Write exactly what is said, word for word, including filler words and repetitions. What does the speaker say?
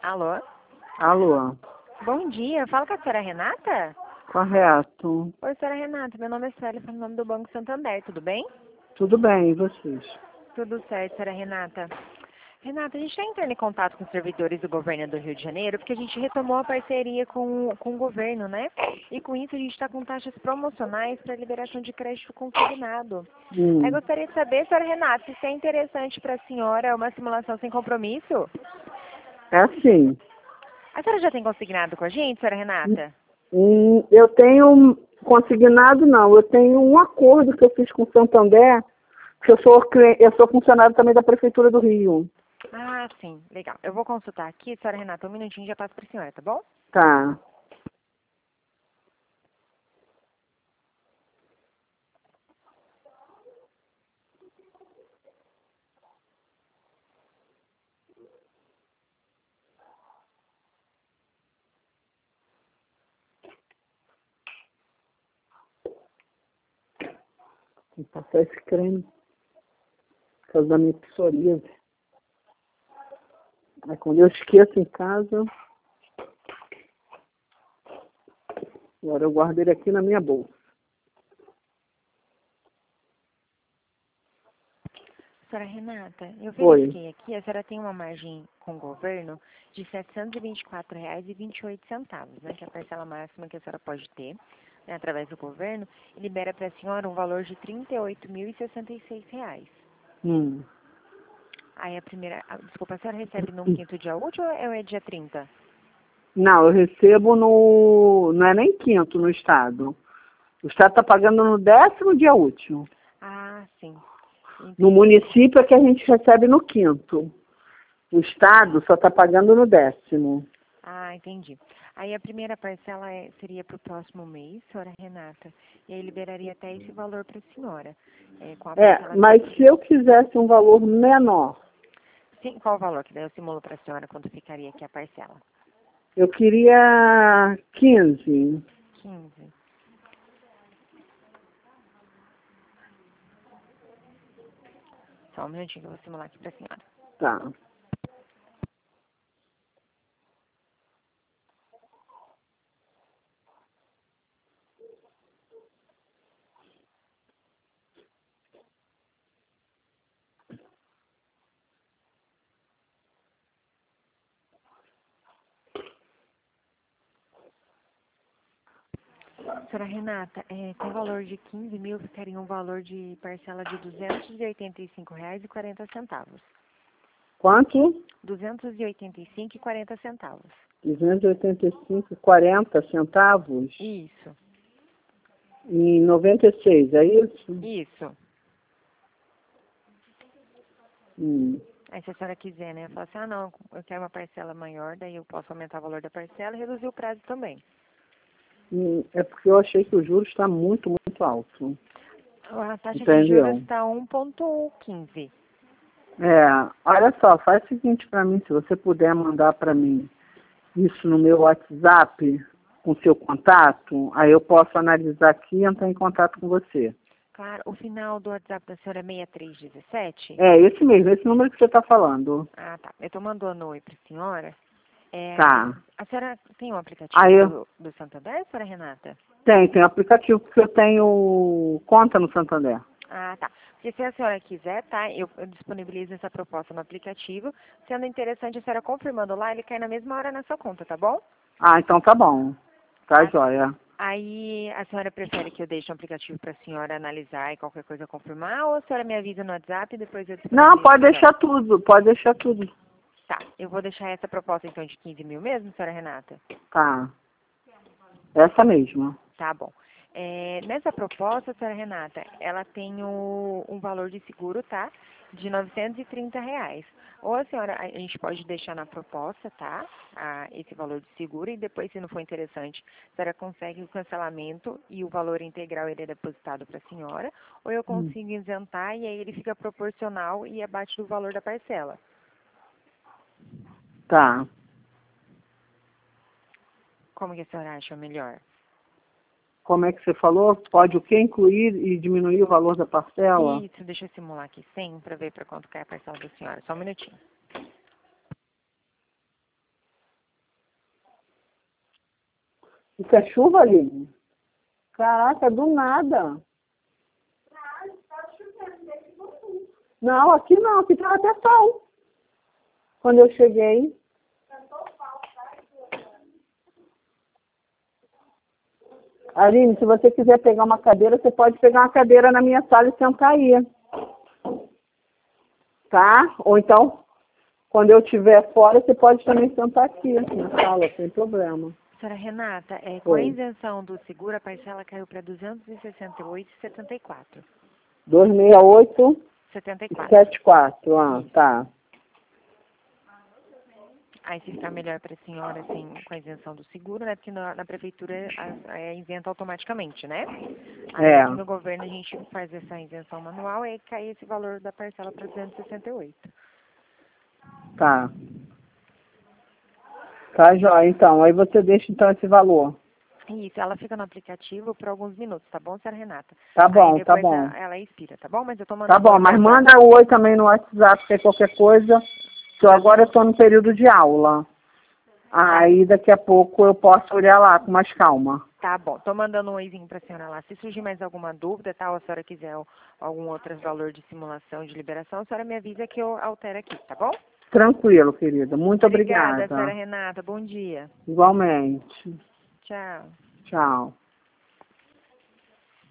Alô? Alô? Bom dia, fala com a senhora Renata? Correto. Oi, senhora Renata, meu nome é Célia, falo em nome do Banco Santander, tudo bem? Tudo bem, e vocês? Tudo certo, senhora Renata. Renata, a gente está entrando em contato com os servidores do governo do Rio de Janeiro, porque a gente retomou a parceria com, com o governo, né? E com isso a gente está com taxas promocionais para liberação de crédito consignado. Hum. Eu gostaria de saber, senhora Renata, se é interessante para a senhora uma simulação sem compromisso? É assim. A senhora já tem consignado com a gente, senhora Renata? Hum, eu tenho consignado, não. Eu tenho um acordo que eu fiz com o Santander, que eu sou, eu sou funcionário também da Prefeitura do Rio. Ah, sim, legal. Eu vou consultar aqui, senhora Renata, um minutinho e já passo para a senhora, tá bom? Tá. Tem que passar esse creme por causa da minha psoríase. Aí quando eu esqueço em casa, agora eu guardo ele aqui na minha bolsa. Senhora Renata, eu Oi. verifiquei aqui, a senhora tem uma margem com o governo de setecentos e vinte e quatro reais e vinte e oito centavos, né? Que é a parcela máxima que a senhora pode ter, né, através do governo, e libera para a senhora um valor de trinta e oito mil e sessenta e seis reais. Hum. Aí a primeira, a, desculpa, a senhora recebe no quinto dia útil ou é dia trinta? Não, eu recebo no... não é nem quinto no Estado. O Estado está pagando no décimo dia útil. Ah, sim. Entendi. No município é que a gente recebe no quinto. O Estado só está pagando no décimo. Ah, entendi. Aí a primeira parcela é, seria para o próximo mês, senhora Renata, e aí liberaria até esse valor para a senhora. É, com a É, parcela mas se eu quisesse um valor menor, Sim, qual o valor que daí eu simulo para a senhora quando ficaria aqui a parcela? eu queria quinze. quinze. Só um minutinho que eu vou simular aqui para a senhora. Tá. Senhora Renata, é, com o valor de quinze mil ficaria um valor de parcela de duzentos e oitenta e cinco reais e quarenta centavos. Quanto? duzentos e oitenta e cinco reais e quarenta centavos. duzentos e oitenta e cinco e quarenta centavos Isso, em noventa e seis, é isso? isso. Hum. Aí se a senhora quiser, né, falar assim, ah não, eu quero uma parcela maior, daí eu posso aumentar o valor da parcela e reduzir o prazo também. Hum, É porque eu achei que o juros está muito, muito alto. A taxa de juros Entendeu? está um ponto quinze. É, olha só, faz o seguinte para mim, se você puder mandar para mim isso no meu WhatsApp, com seu contato, aí eu posso analisar aqui e entrar em contato com você. Claro, o final do WhatsApp da senhora é seis três um sete? É, esse mesmo, esse número que você está falando. Ah, tá. Eu tô mandando oi pra senhora. É, Tá. a senhora tem um aplicativo Aí eu do, do Santander, senhora Renata? tenho, tem aplicativo, porque eu tenho conta no Santander. Ah, tá. Porque se a senhora quiser, tá, eu, eu disponibilizo essa proposta no aplicativo. Sendo interessante, a senhora confirmando lá, ele cai na mesma hora na sua conta, tá bom? Ah, então tá bom. Tá, Tá. joia. Aí, a senhora prefere que eu deixe um aplicativo pra senhora analisar e qualquer coisa confirmar, ou a senhora me avisa no WhatsApp e depois eu Não, disponibilizo pode pra senhora? deixar tudo, pode deixar tudo. Tá, eu vou deixar essa proposta então de quinze mil mesmo, senhora Renata? Tá. Essa mesma. Tá bom. É, nessa proposta, senhora Renata, ela tem o, um valor de seguro, tá? De novecentos e trinta reais. Ou a senhora, a gente pode deixar na proposta, tá? A, esse valor de seguro e depois, se não for interessante, a senhora consegue o cancelamento e o valor integral ele é depositado para a senhora. Ou eu Hum. consigo isentar e aí ele fica proporcional e abaixo do valor da parcela. Tá. Como que a senhora acha melhor? Como é que você falou? Pode o quê? Incluir e diminuir o valor da parcela? Isso, deixa eu simular aqui cem para ver para quanto cai a parcela da senhora. Só um minutinho. Isso é chuva, Aline? Caraca, do nada. Não, aqui não, aqui tava até sol. Quando eu cheguei. Aline, se você quiser pegar uma cadeira, você pode pegar uma cadeira na minha sala e sentar aí. Tá? Ou então, quando eu estiver fora, você pode também sentar aqui na sala, sem problema. Senhora Renata, é, com a Oi. isenção do seguro, a parcela caiu para duzentos e sessenta e oito reais e setenta e quatro centavos. duzentos e sessenta e oito setenta e e quatro. setenta e quatro. Ah, tá. Aí se ficar melhor para a senhora, assim, com a isenção do seguro, né? Porque na, na prefeitura a, é isenta automaticamente, né? Aí É. aqui no governo a gente faz essa isenção manual e aí cai esse valor da parcela para duzentos e sessenta e oito. Tá. Tá, joia. Então, aí você deixa então esse valor. Isso, ela fica no aplicativo por alguns minutos, tá bom, senhora Renata? Tá bom, Aí tá depois bom. a- ela expira, tá bom? Mas eu tô Tá mandando bom, oi pra mas senhora. manda o oi também no WhatsApp, se é qualquer coisa. Que eu agora estou no período de aula. Aí daqui a pouco eu posso olhar lá com mais calma. Tá bom, tô mandando um oizinho pra senhora lá. Se surgir mais alguma dúvida, tá? Ou a senhora quiser o- algum outro valor de simulação de liberação, a senhora me avisa que eu altero aqui, tá bom? Tranquilo, querida. Muito Obrigada, obrigada. senhora Renata. Bom dia. Igualmente. Tchau. Tchau.